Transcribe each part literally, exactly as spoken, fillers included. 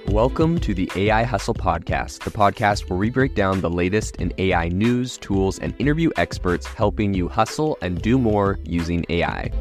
Welcome to the A I Hustle Podcast, the podcast where we break down the latest in A I news, tools, and interview experts helping you hustle and do more using A I.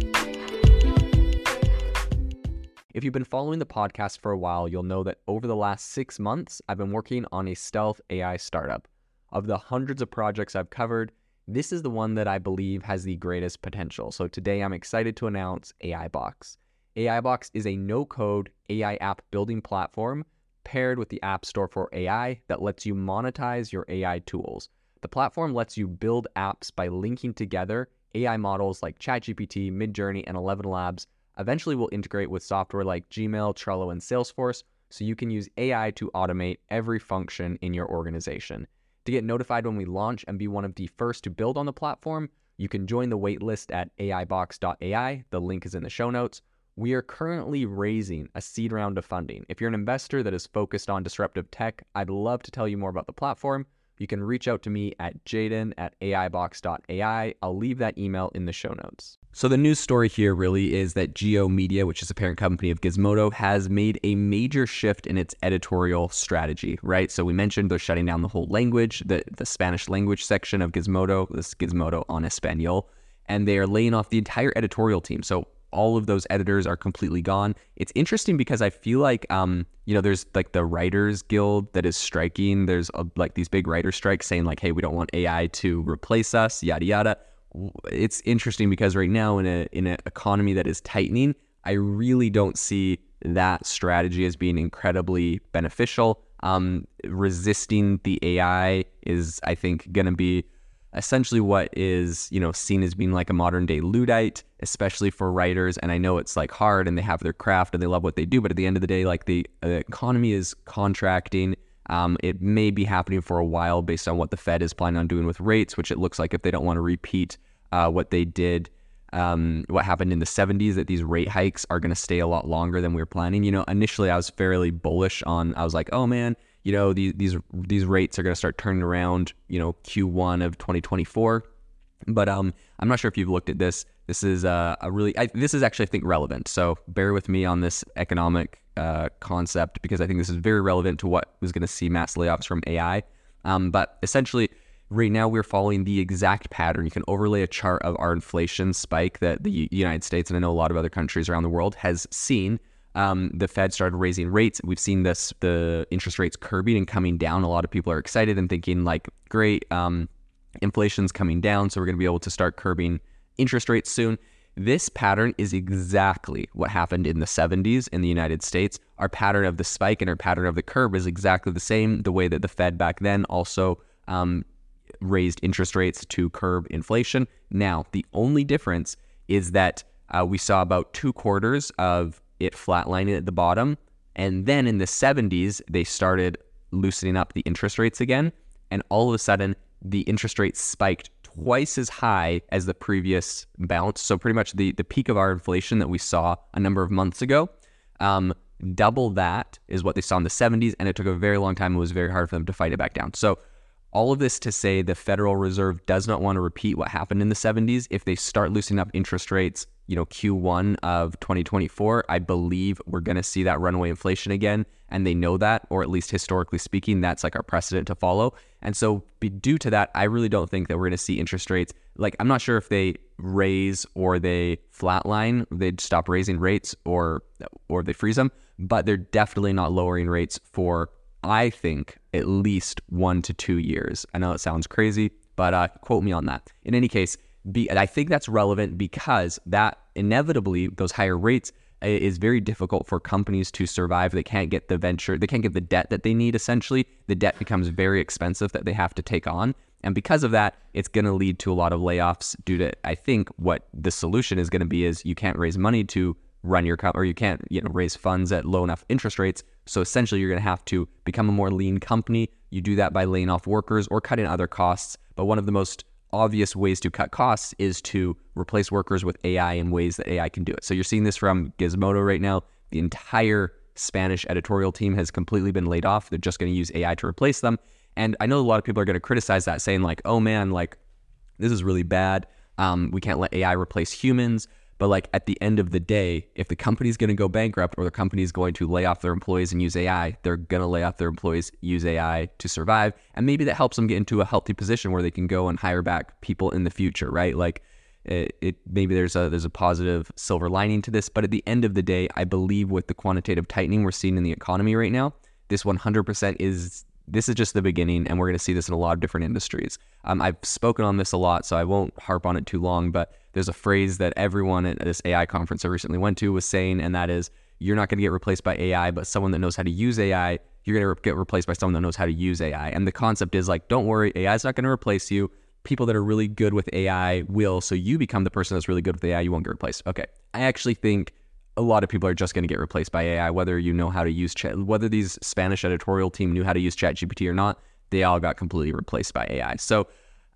If you've been following the podcast for a while, you'll know that over the last six months, I've been working on a stealth A I startup. Of the hundreds of projects I've covered, this is the one that I believe has the greatest potential. So today I'm excited to announce AIBox. AIBox is a no-code A I app building platform paired with the App Store for A I that lets you monetize your A I tools. The platform lets you build apps by linking together A I models like ChatGPT, Midjourney, and Eleven Labs. Eventually will integrate with software like Gmail, Trello, and Salesforce, so you can use A I to automate every function in your organization. To get notified when we launch and be one of the first to build on the platform, you can join the waitlist at A I box dot A I. The link is in the show notes. We are currently raising a seed round of funding. If you're an investor that is focused on disruptive tech, I'd love to tell you more about the platform. You can reach out to me at jaden at A I box dot A I. I'll leave that email in the show notes. So the news story here really is that Geo Media, which is a parent company of Gizmodo, has made a major shift in its editorial strategy, right? So we mentioned they're shutting down the whole language, the, the Spanish language section of Gizmodo, this Gizmodo en Español, and they are laying off the entire editorial team. So all of those editors are completely gone. It's interesting because I feel like, um, you know, there's like the Writers Guild that is striking. There's a, like these big writer strikes saying like, hey, we don't want A I to replace us, yada, yada. It's interesting because right now in a in an economy that is tightening, I really don't see that strategy as being incredibly beneficial. Um, resisting the A I is, I think, going to be essentially what is, you know, seen as being like a modern day Luddite, especially for writers. And I know it's like hard and they have their craft and they love what they do, but at the end of the day, like the uh, economy is contracting. Um, it may be happening for a while based on what the Fed is planning on doing with rates, which it looks like if they don't want to repeat uh, what they did, um, what happened in the seventies, that these rate hikes are going to stay a lot longer than we were planning. You know, initially I was fairly bullish on, I was like, oh man, you know, these these these rates are going to start turning around, you know, Q one of twenty twenty-four. But um, I'm not sure if you've looked at this. This is uh, a really, I, this is actually, I think, relevant. So bear with me on this economic uh, concept because I think this is very relevant to what was going to see mass layoffs from A I. Um, but essentially, right now we're following the exact pattern. You can overlay a chart of our inflation spike that the U- United States, and I know a lot of other countries around the world, has seen. Um, the Fed started raising rates. We've seen this, the interest rates curbing and coming down. A lot of people are excited and thinking like, great, um, inflation's coming down, so we're going to be able to start curbing interest rates soon. This pattern is exactly what happened in the seventies in the United States. Our pattern of the spike and our pattern of the curve is exactly the same, the way that the Fed back then also um, raised interest rates to curb inflation. Now, the only difference is that uh, we saw about two quarters of it flatlining at the bottom. And then in the seventies, they started loosening up the interest rates again. And all of a sudden, the interest rates spiked twice as high as the previous bounce. So pretty much the, the peak of our inflation that we saw a number of months ago, um, double that is what they saw in the seventies. And it took a very long time. It was very hard for them to fight it back down. So all of this to say the Federal Reserve does not want to repeat what happened in the seventies. If they start loosening up interest rates, you know, Q one of twenty twenty-four, I believe we're going to see that runaway inflation again. And they know that, or at least historically speaking, that's like our precedent to follow. And so be, due to that, I really don't think that we're going to see interest rates. Like, I'm not sure if they raise or they flatline, they'd stop raising rates or, or they freeze them, but they're definitely not lowering rates for, I think, at least one to two years. I know it sounds crazy, but uh, quote me on that. In any case, be, I think that's relevant because that inevitably, those higher rates, is very difficult for companies to survive. They can't get the venture, they can't get the debt that they need, essentially. The debt becomes very expensive that they have to take on. And because of that, it's going to lead to a lot of layoffs due to, I think, what the solution is going to be is you can't raise money to run your company, or you can't, you know, raise funds at low enough interest rates. So essentially, you're going to have to become a more lean company. You do that by laying off workers or cutting other costs. But one of the most obvious ways to cut costs is to replace workers with A I in ways that A I can do it. So you're seeing this from Gizmodo right now. The entire Spanish editorial team has completely been laid off. They're just going to use A I to replace them. And I know a lot of people are going to criticize that, saying like, oh man, like this is really bad. Um, we can't let A I replace humans. But like at the end of the day, if the company's going to go bankrupt or the company's going to lay off their employees and use A I, they're going to lay off their employees, use A I to survive. And maybe that helps them get into a healthy position where they can go and hire back people in the future, right? Like it, it maybe there's a there's a positive silver lining to this. But at the end of the day, I believe with the quantitative tightening we're seeing in the economy right now, this one hundred percent is this is just the beginning, and we're going to see this in a lot of different industries. Um, I've spoken on this a lot, so I won't harp on it too long, but there's a phrase that everyone at this A I conference I recently went to was saying, and that is, you're not going to get replaced by A I, but someone that knows how to use A I, you're going to get replaced by someone that knows how to use A I. And the concept is like, don't worry, A I is not going to replace you. People that are really good with A I will, so you become the person that's really good with A I, you won't get replaced. Okay, I actually think a lot of people are just going to get replaced by A I, whether you know how to use chat, whether these Spanish editorial team knew how to use ChatGPT or not, they all got completely replaced by A I. So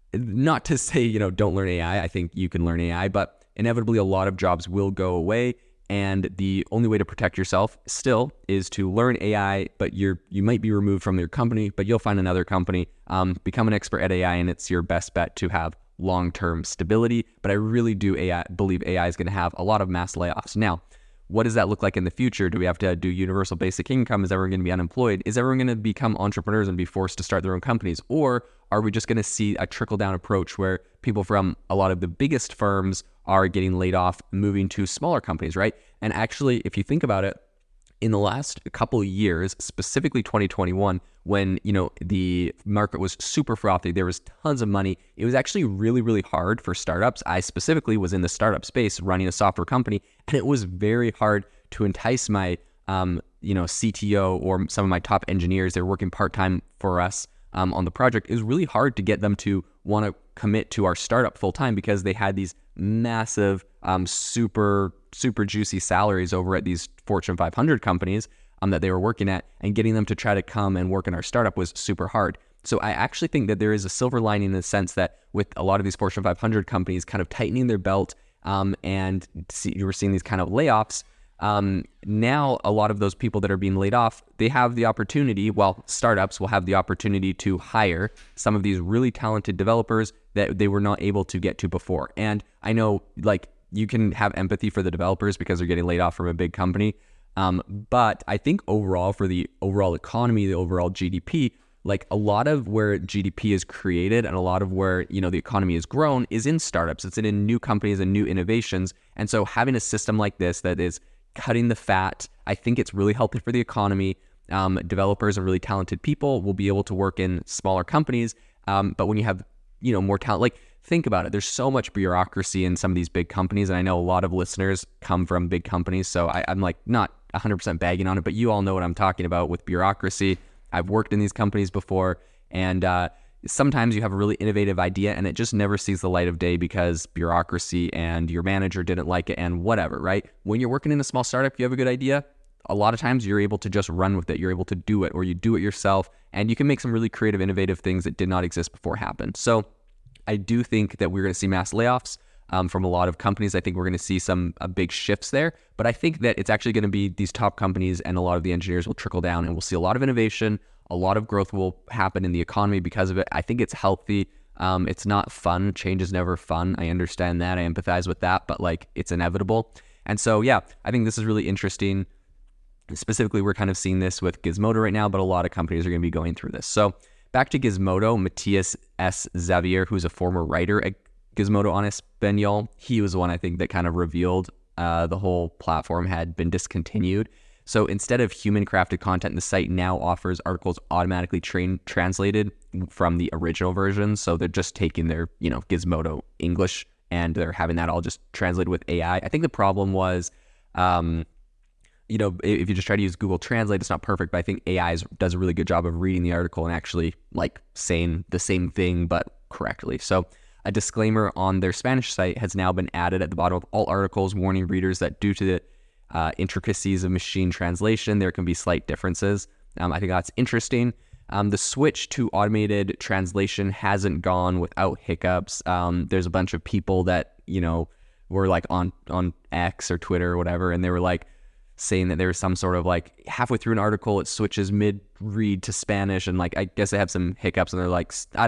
not to say, you know, don't learn A I. I think you can learn A I, but inevitably a lot of jobs will go away. And the only way to protect yourself still is to learn A I, but you're, you might be removed from your company, but you'll find another company, um, become an expert at A I, and it's your best bet to have long-term stability. But I really do A I, believe A I is going to have a lot of mass layoffs. Now, what does that look like in the future? Do we have to do universal basic income? Is everyone going to be unemployed? Is everyone going to become entrepreneurs and be forced to start their own companies? Or are we just going to see a trickle-down approach where people from a lot of the biggest firms are getting laid off, moving to smaller companies, right? And actually, if you think about it, in the last couple of years, specifically twenty twenty-one, when, you know, the market was super frothy, there was tons of money. It was actually really, really hard for startups. I specifically was in the startup space running a software company, and it was very hard to entice my, um, you know, C T O or some of my top engineers. They're working part-time for us um, on the project. It was really hard to get them to want to commit to our startup full-time because they had these massive, um, super, super juicy salaries over at these Fortune five hundred companies um, that they were working at, and getting them to try to come and work in our startup was super hard. So I actually think that there is a silver lining in the sense that with a lot of these Fortune five hundred companies kind of tightening their belt um, and see, you were seeing these kind of layoffs, um, now a lot of those people that are being laid off, they have the opportunity, well, startups will have the opportunity to hire some of these really talented developers that they were not able to get to before. And I know, like, you can have empathy for the developers because they're getting laid off from a big company. Um, but I think overall, for the overall economy, the overall G D P, like a lot of where G D P is created and a lot of where, you know, the economy has grown is in startups. It's in new companies and new innovations. And so having a system like this that is cutting the fat, I think it's really healthy for the economy. Um, developers and really talented people will be able to work in smaller companies. Um, but when you have, you know, more talent, like, think about it. There's so much bureaucracy in some of these big companies. And I know a lot of listeners come from big companies. So I, I'm like not one hundred percent bagging on it, but you all know what I'm talking about with bureaucracy. I've worked in these companies before. And uh, sometimes you have a really innovative idea and it just never sees the light of day because bureaucracy and your manager didn't like it and whatever, right? When you're working in a small startup, you have a good idea. A lot of times you're able to just run with it. You're able to do it, or you do it yourself, and you can make some really creative, innovative things that did not exist before happen. So I do think that we're going to see mass layoffs um, from a lot of companies. I think we're going to see some uh, big shifts there, but I think that it's actually going to be these top companies and a lot of the engineers will trickle down, and we'll see a lot of innovation. A lot of growth will happen in the economy because of it. I think it's healthy. Um, it's not fun. Change is never fun. I understand that. I empathize with that, but like, it's inevitable. And so, yeah, I think this is really interesting. Specifically, we're kind of seeing this with Gizmodo right now, but a lot of companies are going to be going through this. So back to Gizmodo, Matthias S. Xavier, who's a former writer at Gizmodo en Español, he was the one I think that kind of revealed uh, the whole platform had been discontinued. So instead of human-crafted content, the site now offers articles automatically train, translated from the original version. So they're just taking their, you know, Gizmodo English and they're having that all just translated with A I. I think the problem was, um, you know, if you just try to use Google Translate, it's not perfect, but I think A I is, does a really good job of reading the article and actually like saying the same thing, but correctly. So a disclaimer on their Spanish site has now been added at the bottom of all articles, warning readers that due to the uh, intricacies of machine translation, there can be slight differences. Um, I think that's interesting. Um, the switch to automated translation hasn't gone without hiccups. Um, there's a bunch of people that, you know, were like on, on X or Twitter or whatever, and they were like, saying that there was some sort of like halfway through an article, it switches mid read to Spanish. And like, I guess they have some hiccups and they're like, I don't know.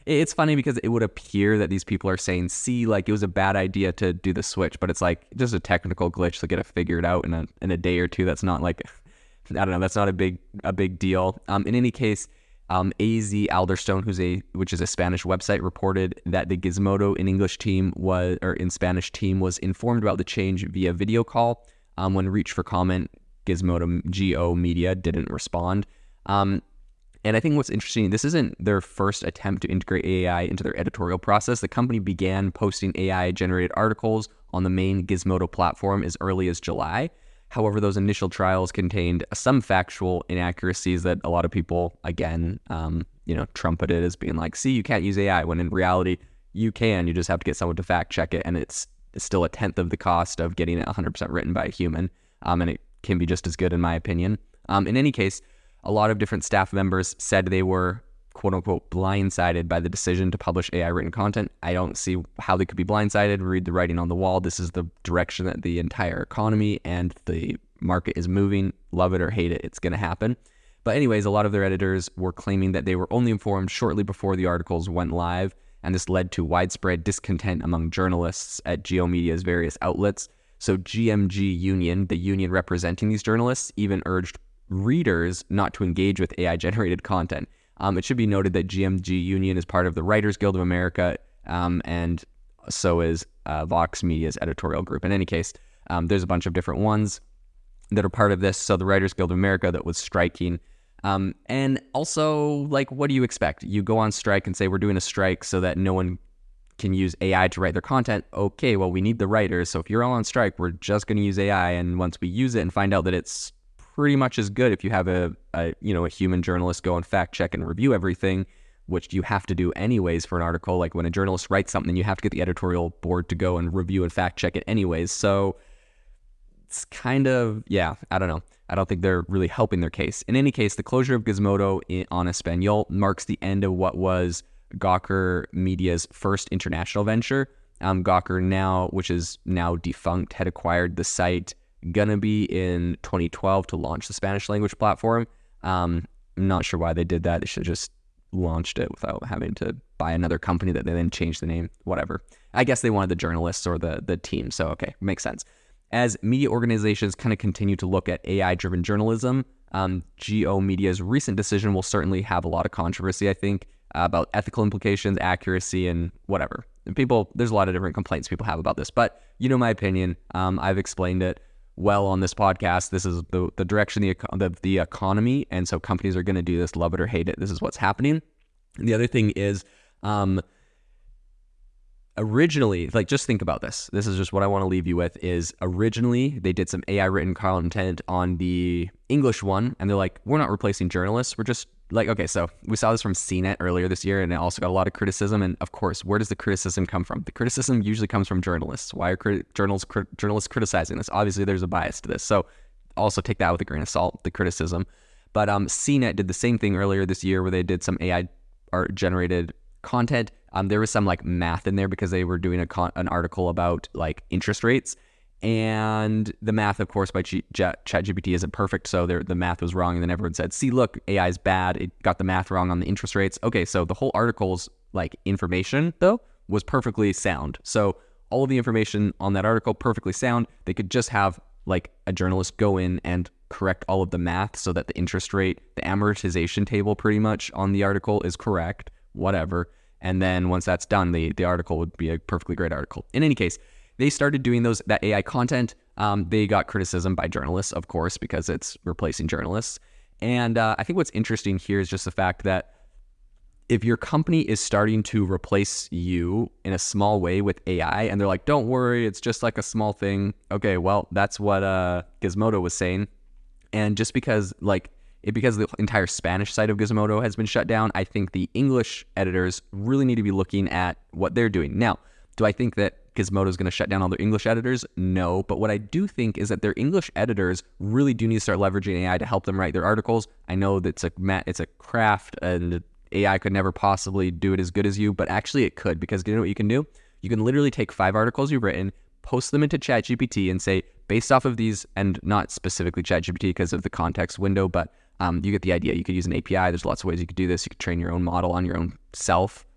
it's funny because it would appear that these people are saying, see, like it was a bad idea to do the switch, but it's like just a technical glitch. They'll get it figured out in a in a day or two. That's not like, I don't know, that's not a big a big deal. Um, in any case, um, A Z Alderstone, who's a which is a Spanish website, reported that the Gizmodo in English team was or in Spanish team was informed about the change via video call. Um, when reached for comment, Gizmodo G O Media didn't respond. Um, And I think what's interesting, this isn't their first attempt to integrate A I into their editorial process. The company began posting A I-generated articles on the main Gizmodo platform as early as July. However, those initial trials contained some factual inaccuracies that a lot of people, again, um, you know, trumpeted as being like, see, you can't use A I, when in reality, you can. You just have to get someone to fact check it, and it's, it's still a tenth of the cost of getting it one hundred percent written by a human, um, and it can be just as good, in my opinion. Um, in any case, a lot of different staff members said they were, quote unquote, blindsided by the decision to publish A I written content. I don't see how they could be blindsided. Read the writing on the wall. This is the direction that the entire economy and the market is moving. Love it or hate it, it's going to happen. But anyways, a lot of their editors were claiming that they were only informed shortly before the articles went live, and this led to widespread discontent among journalists at G O Media's various outlets. So G M G Union, the union representing these journalists, even urged readers not to engage with A I-generated content. Um, it should be noted that G M G Union is part of the Writers Guild of America, um, and so is uh, Vox Media's editorial group. In any case, um, there's a bunch of different ones that are part of this. So the Writers Guild of America that was striking. Um, and also, like, what do you expect? You go on strike and say, we're doing a strike so that no one can use A I to write their content. Okay, well, we need the writers. So if you're all on strike, we're just going to use A I. And once we use it and find out that it's pretty much as good, if you have a, a you know a human journalist go and fact check and review everything, which you have to do anyways for an article. Like when a journalist writes something, you have to get the editorial board to go and review and fact check it anyways. So it's kind of, yeah, I don't know. I don't think they're really helping their case. In any case, the closure of Gizmodo in, on Espanol marks the end of what was Gawker Media's first international venture. Um, Gawker now, which is now defunct, had acquired the site gonna be in twenty twelve to launch the Spanish language platform. Um, I'm not sure why they did that. They should have just launched it without having to buy another company that they then changed the name, whatever. I guess they wanted the journalists or the, the team. So, okay, makes sense. As media organizations kind of continue to look at A I-driven journalism, um, G O Media's recent decision will certainly have a lot of controversy, I think, uh, about ethical implications, accuracy, and whatever. And people, there's a lot of different complaints people have about this, but you know my opinion. Um, I've explained it well on this podcast. This is the the direction the the, the economy, and so companies are going to do this, love it or hate it. This is what's happening. And the other thing is, um, originally, like, just think about this. This is just what I want to leave you with. Is originally they did some A I written content on the English one, and they're like, we're not replacing journalists. We're just like, okay, so we saw this from C net earlier this year, and it also got a lot of criticism. And of course, where does the criticism come from? The criticism usually comes from journalists. Why are crit- journals crit- journalists criticizing this? Obviously, there's a bias to this. So also take that with a grain of salt, the criticism. But um, C net did the same thing earlier this year where they did some A I art generated content. Um, there was some like math in there because they were doing a con- an article about like interest rates. And the math, of course, by G- G- ChatGPT isn't perfect, so the math was wrong, and then everyone said, see, look, A I is bad, it got the math wrong on the interest rates. Okay, so the whole article's, like, information, though, was perfectly sound. So all of the information on that article, perfectly sound. They could just have, like, a journalist go in and correct all of the math so that the interest rate, the amortization table, pretty much, on the article is correct, whatever. And then once that's done, the, the article would be a perfectly great article. In any case, they started doing those that A I content. Um, they got criticism by journalists, of course, because it's replacing journalists. And uh, I think what's interesting here is just the fact that if your company is starting to replace you in a small way with A I, and they're like, don't worry, it's just like a small thing. Okay, well, that's what uh, Gizmodo was saying. And just because like it, because the entire Spanish side of Gizmodo has been shut down, I think the English editors really need to be looking at what they're doing. Now, do I think that Gizmodo is going to shut down all their English editors? No, but what I do think is that their English editors really do need to start leveraging A I to help them write their articles. I know that it's a it's a craft, and A I could never possibly do it as good as you, but actually it could, because you know what you can do? You can literally take five articles you've written, post them into ChatGPT, and say, based off of these, and not specifically ChatGPT because of the context window, but um, you get the idea. You could use an A P I. There's lots of ways you could do this. You could train your own model on your own self,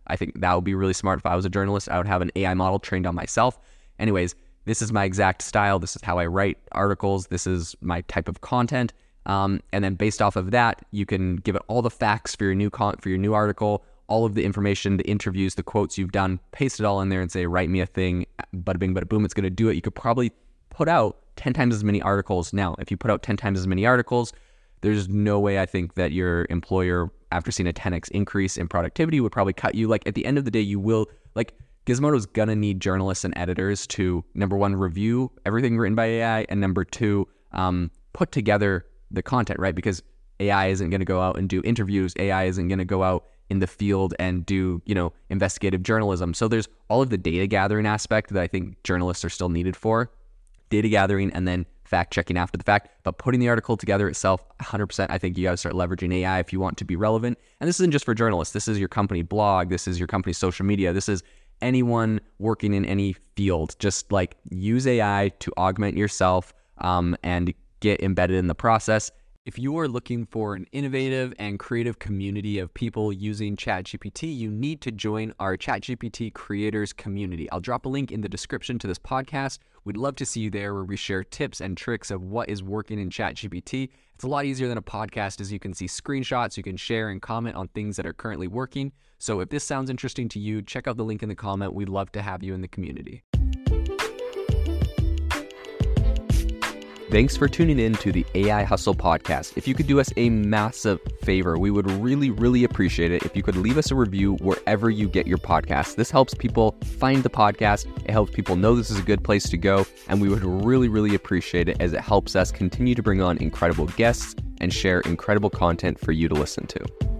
I think that would be really smart. If I was a journalist, I would have an A I model trained on myself. Anyways, this is my exact style. This is how I write articles. This is my type of content. Um, and then based off of that, you can give it all the facts for your new con- for your new article, all of the information, the interviews, the quotes you've done, paste it all in there and say, write me a thing, bada bing, bada boom, it's going to do it. You could probably put out ten times as many articles. Now, if you put out ten times as many articles, there's no way I think that your employer, after seeing a ten x increase in productivity, would probably cut you. Like, at the end of the day, you will, like, Gizmodo's gonna need journalists and editors to, number one, review everything written by A I, and number two, um, put together the content, right? Because A I isn't gonna go out and do interviews. A I isn't gonna go out in the field and do, you know, investigative journalism. So there's all of the data gathering aspect that I think journalists are still needed for. Data gathering and then fact checking after the fact, but putting the article together itself, one hundred percent, I think you gotta start leveraging A I if you want to be relevant. And this isn't just for journalists. This is your company blog. This is your company's social media. This is anyone working in any field. Just like use A I to augment yourself um, and get embedded in the process. If you are looking for an innovative and creative community of people using ChatGPT, you need to join our ChatGPT creators community. I'll drop a link in the description to this podcast. We'd love to see you there, where we share tips and tricks of what is working in ChatGPT. It's a lot easier than a podcast, as you can see screenshots, you can share and comment on things that are currently working. So if this sounds interesting to you, check out the link in the comment. We'd love to have you in the community. Thanks for tuning in to the A I Hustle podcast. If you could do us a massive favor, we would really, really appreciate it if you could leave us a review wherever you get your podcasts. This helps people find the podcast. It helps people know this is a good place to go. And we would really, really appreciate it, as it helps us continue to bring on incredible guests and share incredible content for you to listen to.